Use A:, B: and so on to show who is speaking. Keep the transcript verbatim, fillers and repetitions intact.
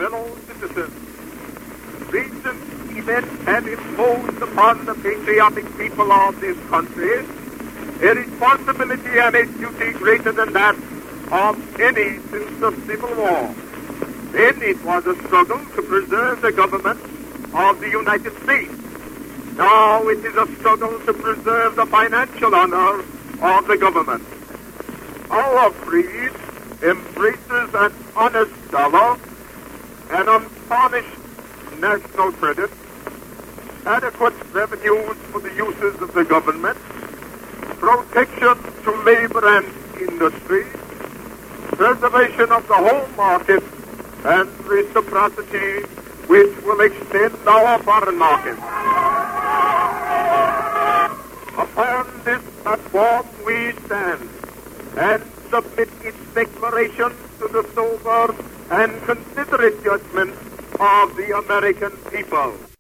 A: fellow citizens, recent events have imposed upon the patriotic people of this country a responsibility and a duty greater than that of any since the Civil War. Then it was a struggle to preserve the government of the United States. Now it is a struggle to preserve the financial honor of the government. Our creed embraces an honest dollar, an untarnished national credit, adequate revenues for the uses of the government, protection to labor and industry, preservation of the home market, and reciprocity which will extend our foreign market. Upon this platform we stand and submit its declaration to the sober and considerate judgment of the American people.